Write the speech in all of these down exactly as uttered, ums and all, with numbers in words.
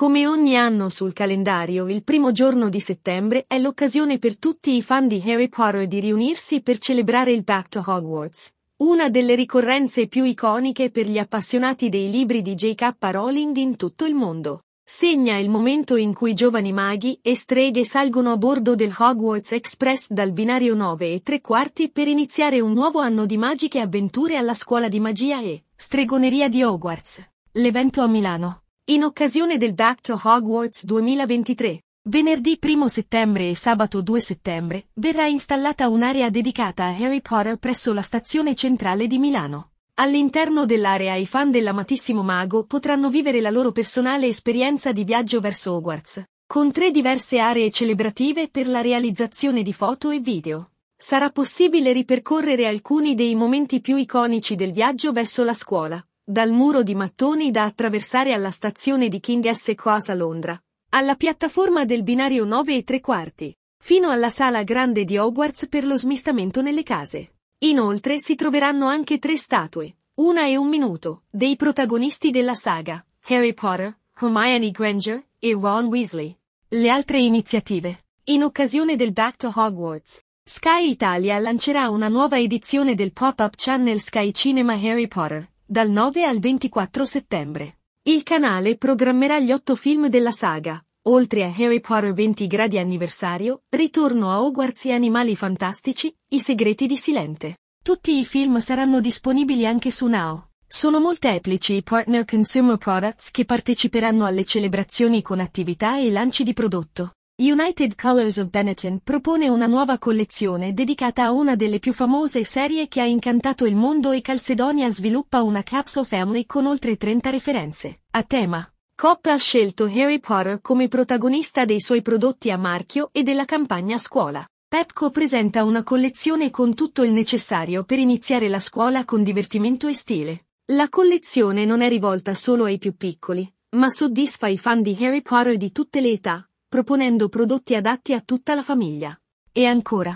Come ogni anno sul calendario, il primo giorno di settembre è l'occasione per tutti i fan di Harry Potter di riunirsi per celebrare il Back to Hogwarts, una delle ricorrenze più iconiche per gli appassionati dei libri di J K Rowling in tutto il mondo. Segna il momento in cui giovani maghi e streghe salgono a bordo del Hogwarts Express dal binario nove e tre quarti per iniziare un nuovo anno di magiche avventure alla scuola di magia e stregoneria di Hogwarts. L'evento a Milano, in occasione del Back to Hogwarts duemilaventitré. Venerdì primo settembre e sabato due settembre, verrà installata un'area dedicata a Harry Potter presso la stazione centrale di Milano. All'interno dell'area i fan dell'amatissimo mago potranno vivere la loro personale esperienza di viaggio verso Hogwarts, con tre diverse aree celebrative per la realizzazione di foto e video. Sarà possibile ripercorrere alcuni dei momenti più iconici del viaggio verso la scuola, dal muro di mattoni da attraversare alla stazione di King's Cross a Londra, alla piattaforma del binario nove e tre quarti, fino alla sala grande di Hogwarts per lo smistamento nelle case. Inoltre si troveranno anche tre statue, una e un minuto, dei protagonisti della saga, Harry Potter, Hermione Granger e Ron Weasley. Le altre iniziative. In occasione del Back to Hogwarts, Sky Italia lancerà una nuova edizione del pop-up channel Sky Cinema Harry Potter, dal nove al ventiquattro settembre. Il canale programmerà gli otto film della saga, oltre a Harry Potter venti gradi anniversario, Ritorno a Hogwarts e Animali Fantastici, I segreti di Silente. Tutti i film saranno disponibili anche su Now. Sono molteplici i partner consumer products che parteciperanno alle celebrazioni con attività e lanci di prodotto. United Colors of Benetton propone una nuova collezione dedicata a una delle più famose serie che ha incantato il mondo e Calzedonia sviluppa una capsule family con oltre trenta referenze a tema. Coop ha scelto Harry Potter come protagonista dei suoi prodotti a marchio e della campagna scuola. Pepco presenta una collezione con tutto il necessario per iniziare la scuola con divertimento e stile. La collezione non è rivolta solo ai più piccoli, ma soddisfa i fan di Harry Potter di tutte le età, proponendo prodotti adatti a tutta la famiglia. E ancora,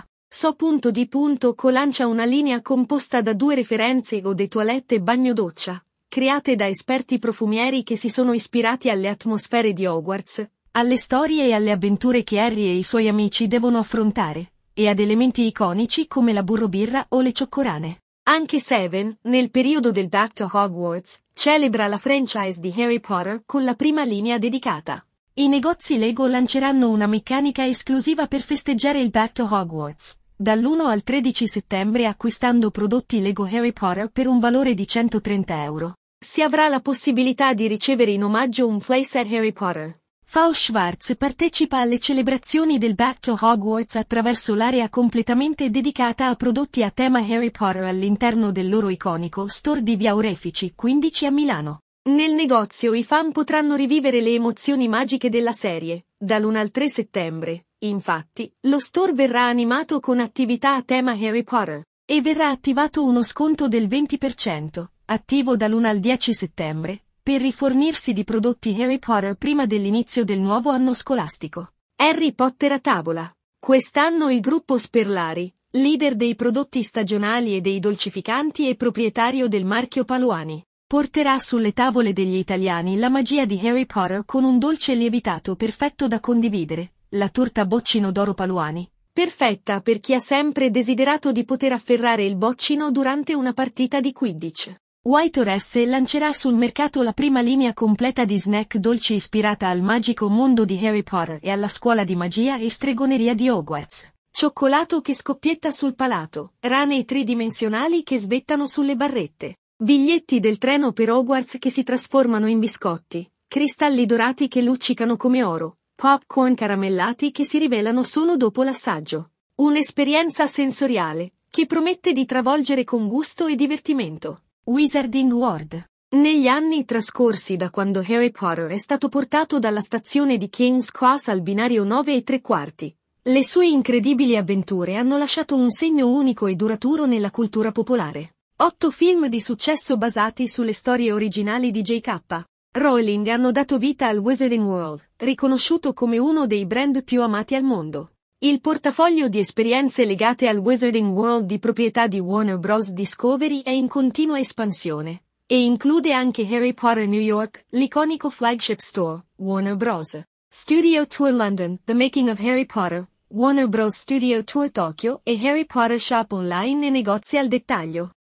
So.di.co lancia una linea composta da due referenze Eau de Toilette e Bagno Doccia, create da esperti profumieri che si sono ispirati alle atmosfere di Hogwarts, alle storie e alle avventure che Harry e i suoi amici devono affrontare, e ad elementi iconici come la burrobirra o le cioccorane. Anche Seven, nel periodo del Back to Hogwarts, celebra la franchise di Harry Potter con la prima linea dedicata. I negozi Lego lanceranno una meccanica esclusiva per festeggiare il Back to Hogwarts, dall'primo al tredici settembre acquistando prodotti Lego Harry Potter per un valore di centotrenta euro. Si avrà la possibilità di ricevere in omaggio un playset Harry Potter. Paul Schwartz partecipa alle celebrazioni del Back to Hogwarts attraverso l'area completamente dedicata a prodotti a tema Harry Potter all'interno del loro iconico store di Via Orefici quindici a Milano. Nel negozio i fan potranno rivivere le emozioni magiche della serie, dall'primo al tre settembre. Infatti, lo store verrà animato con attività a tema Harry Potter, e verrà attivato uno sconto del venti per cento, attivo dall'primo al dieci settembre, per rifornirsi di prodotti Harry Potter prima dell'inizio del nuovo anno scolastico. Harry Potter a tavola. Quest'anno il gruppo Sperlari, leader dei prodotti stagionali e dei dolcificanti e proprietario del marchio Paluani, porterà sulle tavole degli italiani la magia di Harry Potter con un dolce lievitato perfetto da condividere, la torta boccino d'oro Paluani, perfetta per chi ha sempre desiderato di poter afferrare il boccino durante una partita di Quidditch. White Horse lancerà sul mercato la prima linea completa di snack dolci ispirata al magico mondo di Harry Potter e alla scuola di magia e stregoneria di Hogwarts. Cioccolato che scoppietta sul palato, rane tridimensionali che svettano sulle barrette. Biglietti del treno per Hogwarts che si trasformano in biscotti, cristalli dorati che luccicano come oro, popcorn caramellati che si rivelano solo dopo l'assaggio. Un'esperienza sensoriale, che promette di travolgere con gusto e divertimento. Wizarding World. Negli anni trascorsi da quando Harry Potter è stato portato dalla stazione di King's Cross al binario nove e tre quarti, le sue incredibili avventure hanno lasciato un segno unico e duraturo nella cultura popolare. Otto film di successo basati sulle storie originali di J K Rowling hanno dato vita al Wizarding World, riconosciuto come uno dei brand più amati al mondo. Il portafoglio di esperienze legate al Wizarding World di proprietà di Warner Bros. Discovery è in continua espansione, E include anche Harry Potter New York, l'iconico flagship store, Warner Bros. Studio Tour London, The Making of Harry Potter, Warner Bros. Studio Tour Tokyo e Harry Potter Shop online e negozi al dettaglio.